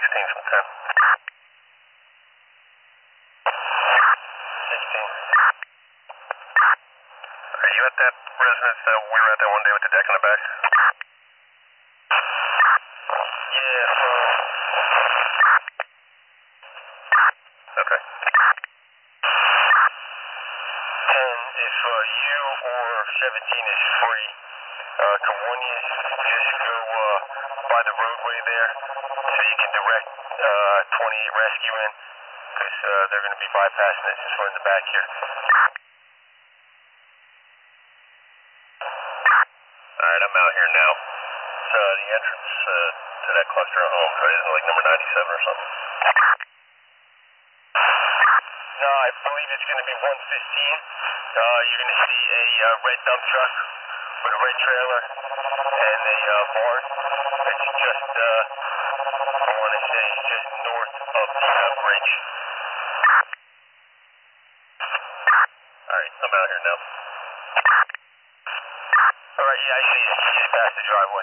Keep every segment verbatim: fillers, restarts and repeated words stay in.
sixteen from ten. sixteen. Are you at that residence that we were at that one day with the deck in the back? Yeah, so... Okay. ten, if uh, you or seventeen is free, uh, can one of you just go uh, by the roadway there so you can direct uh, twenty-eight rescue in? Because uh, they're going to be bypassing it since we're in the back here. Alright, I'm out here now. It's uh, the entrance uh, to that cluster of homes, right? Isn't it like number ninety-seven or something? No, I believe it's going to be one fifteen. Uh, you're going to see a uh, red dump truck with a red trailer and a uh, barn. It's just, uh, I want to say, just north of the uh, bridge. Alright, I'm out here now. Alright, yeah, I see you. You just passed the driveway.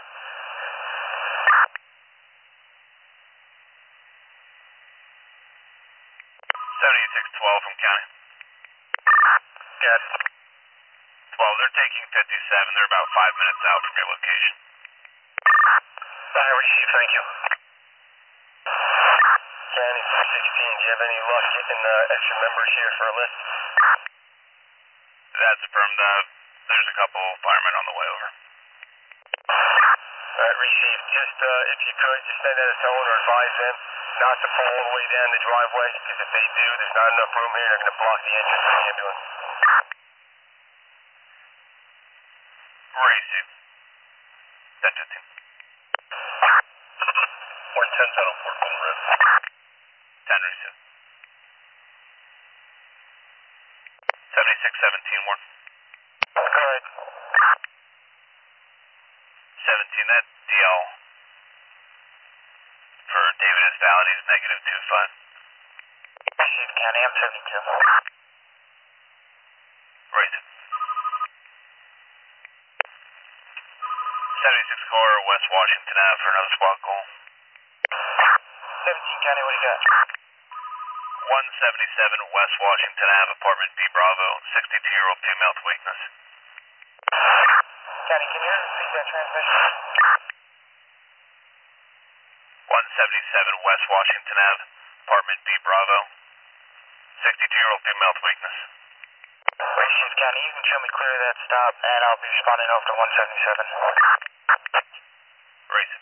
seventy-six twelve from county. Got it. twelve, they're taking fifty-seven. They're about five minutes out from your location. Alright, receive, thank you. County three sixteen, do you have any luck getting uh, extra members here for a lift? That's affirmed. Uh, there's a couple firemen on the way over. Alright, receive. Just, uh, if you could, just send out a tone or advise them not to pull all the way down the driveway, because if they do, there's not enough room here. They're going to block the entrance to the ambulance. Receive. ten fifteen. one ten Tunnel Fort Golden Road. ten receive. seventy-six seventeen, Warren. Go ahead. seventeen, that D L for David Esvalid is negative two five. Receive, County, I'm seventy-two. Right. seventy-six car, West Washington Avenue for another squad call. seventeen, County, what do you got? one seventy-seven West Washington Avenue, apartment B Bravo, sixty-two-year-old female with weakness. County, can you repeat that transmission? one seventy-seven West Washington Avenue, apartment B Bravo, sixty-two-year-old female with weakness. Receive, County, you can show me clear of that stop, and I'll be responding over to one seventy-seven. Racing.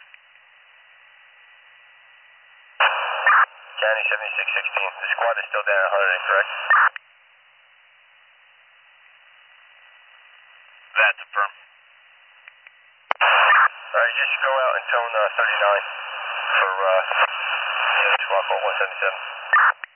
County seventy-six sixteen, the squad is still down at Hunterdon, correct? That's affirmed. Alright, just go out and tone uh, thirty-nine for uh, the squad call one seventy-seven.